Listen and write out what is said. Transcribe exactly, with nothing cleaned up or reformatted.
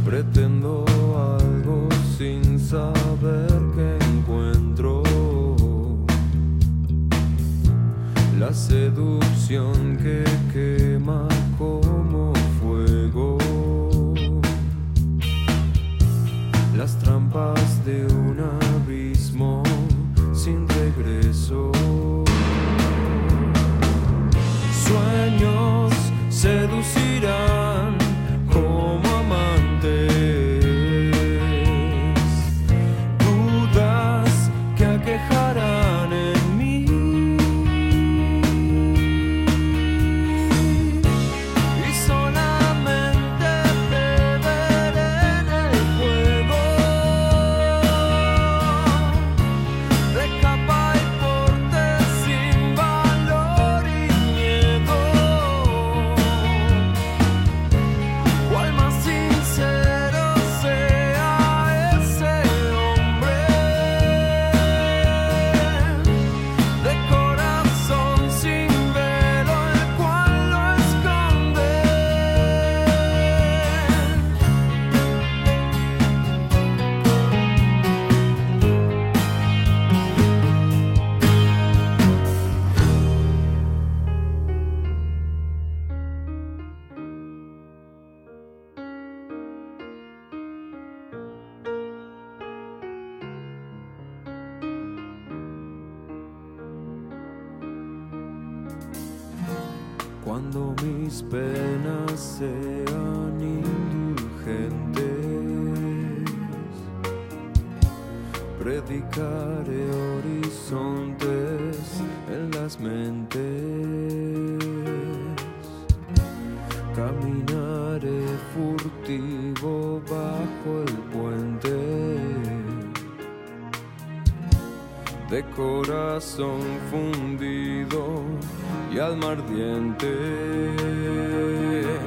Pretendo algo sin saber qué encuentro. La seducción que quema como fuego. Las trampas de un abismo sin regreso. Sueños seducirán como amantes. Dudas que aquejarán en mí. Y solamente beberé en el fuego de capa y porte sin valor y miedo. Cual más sincero sea ese hombre, de corazón sin velo, el cual lo esconde. Cuando mis penas sean indulgentes, predicaré horizontes en las mentes. Caminaré furtivo bajo el puente, de corazón fundido y alma ardiente.